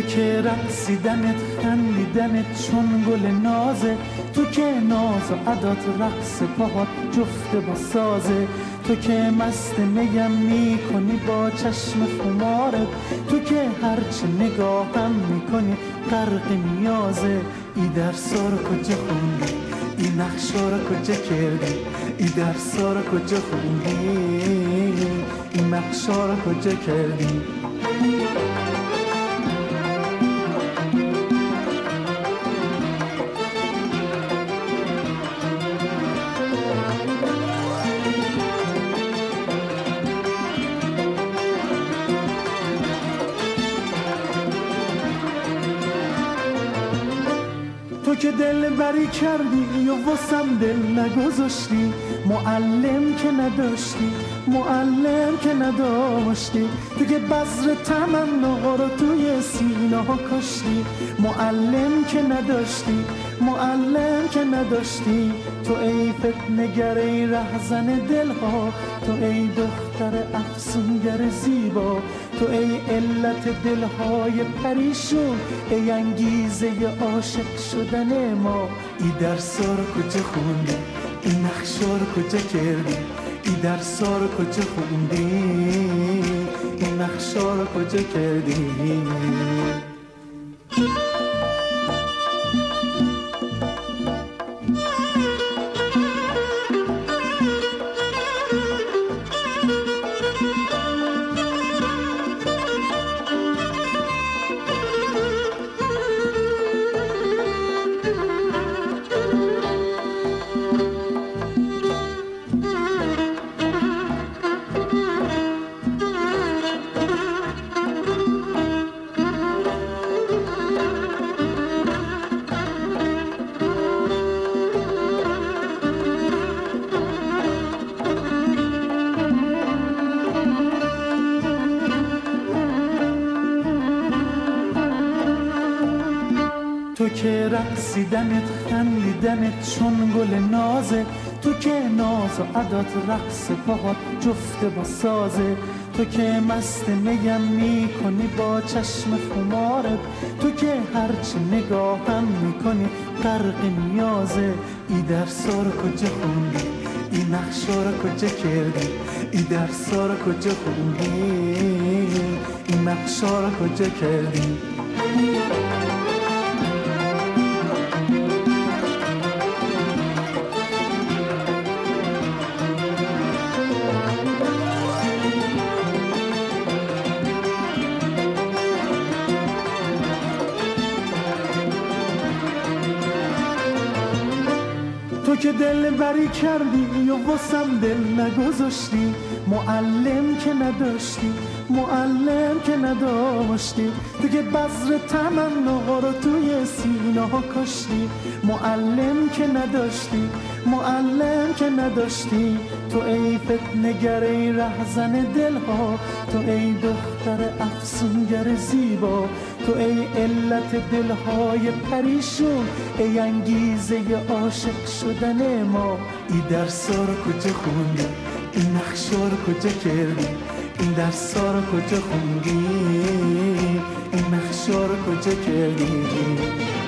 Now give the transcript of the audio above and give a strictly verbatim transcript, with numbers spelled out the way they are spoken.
که رقصیدنت خندیدنت چون گل نازه، تو که ناز و عدات رقص پاهات جفته با سازه، تو که مست میم میکنی با چشم خمارت، تو که هرچه نگاهم میکنی غرق نیازه. ای درسا رو کجا خوندی، این نقشا رو کجا کردی، ای درسا رو کجا خوندی، این نقشا رو کجا کردی. تو که دل بری کردی و واسم دل نگذاشتی، معلم که نداشتی، معلم که نداشتی، تو که بذر تمنا رو توی سینه ها کاشتی، معلم که نداشتی، معلم که نداشتی. تو ای فتنگر ای رهزن دلها، تو ای دختر افسونگر زیبا، تو ای علت دلهای پریشون، ای انگیزه عاشق شدن ما. ای درسا رو کجا خوندی، این نقشا رو کجا کردی، ای درسا رو کجا خوندی، این نقشا رو کجا کردی. تو که رقصیدنت خندیدنت چون گل نازه، تو که ناز و عدات رقص پاهات جفته با سازه، تو که مست میم میکنی با چشم خمارت، تو که هرچه نگاهم میکنی غرق نیازه. ای درسا رو کجا خوندی، ای نقشا رو کجا کردی، ای درسا رو کجا خوندی، این نقشا رو کجا کردی. تو که دل بری کردی و واسم دل نگذاشتی، معلم که نداشتی، معلم که نداشتی، تو که بذر تمنا رو توی سینه ها کاشتی، معلم که نداشتی، معلم که نداشتی. تو ای فتنگر ای رهزن دلها، تو ای دختر افسونگر زیبا، تو ای علت دلهای پریشون، ای انگیزه عاشق شدن ما. ای درسا رو کجا خوندی، این نقشا رو کجا کردی، این درسا رو کجا خوندی، این نقشا رو کجا کردی.